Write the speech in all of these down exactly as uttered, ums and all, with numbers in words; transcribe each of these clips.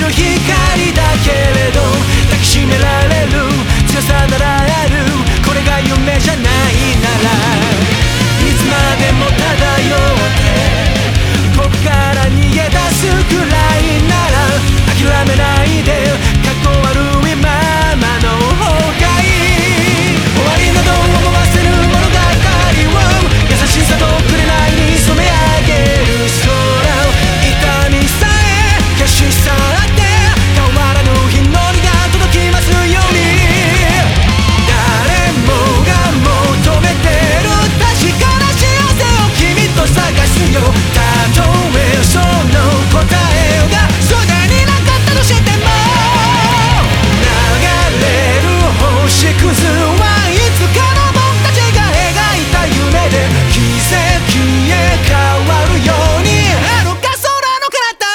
る光だけれど抱きしめられる強さならある。これが夢じゃないならいつまでも漂ってここから逃げ出すくらいなら諦めないでかっこ悪いままの方がいい。終わりなど思わせる物語を優しさと紅に染め上げる空。痛みさえ消し去って変わらぬ日のりが届きますように。誰もが求めてる確かな幸せを君と探すよ。たとえその答えがすでになかったとしても流れる星屑はいつかの僕たちが描いた夢で奇跡へ変わるように遥か空の彼方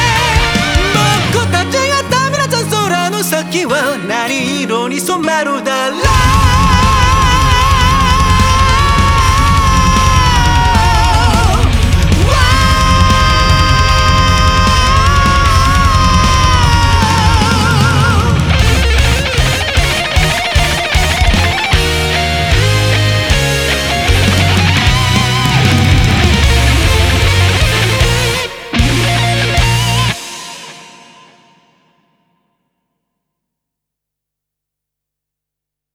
何色に染まるだ